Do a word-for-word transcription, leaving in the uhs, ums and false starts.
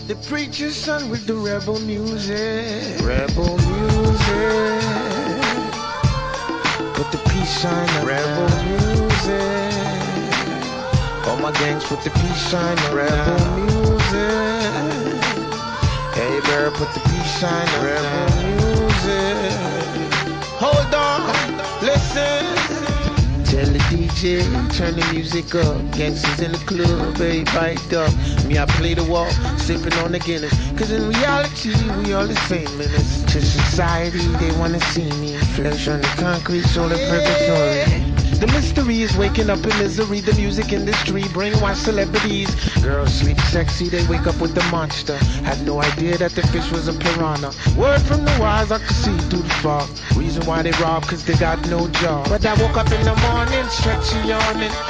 The preacher's son with the rebel music. Rebel music. Put the peace sign up. Rebel music. All my gangs put the peace sign up. Rebel music. Hey girl, put the peace sign up. Rebel music. Hold on, listen. Tell the D J, turn the music up. Gangsters in the club, baby, biked up. Me, I play the wall, sipping on the Guinness. Cause in reality, we all the same minutes. To society, they wanna see me. Flesh on the concrete, soul in purgatory. The mystery is waking up in misery. The music industry, brainwash celebrities. Girls sleep sexy, they wake up with the monster. Had no idea that the fish was a piranha. Word from the wise, I could see through the fog. Reason why they rob, cause they got no job. But I woke up in the morning, stretching, yawning.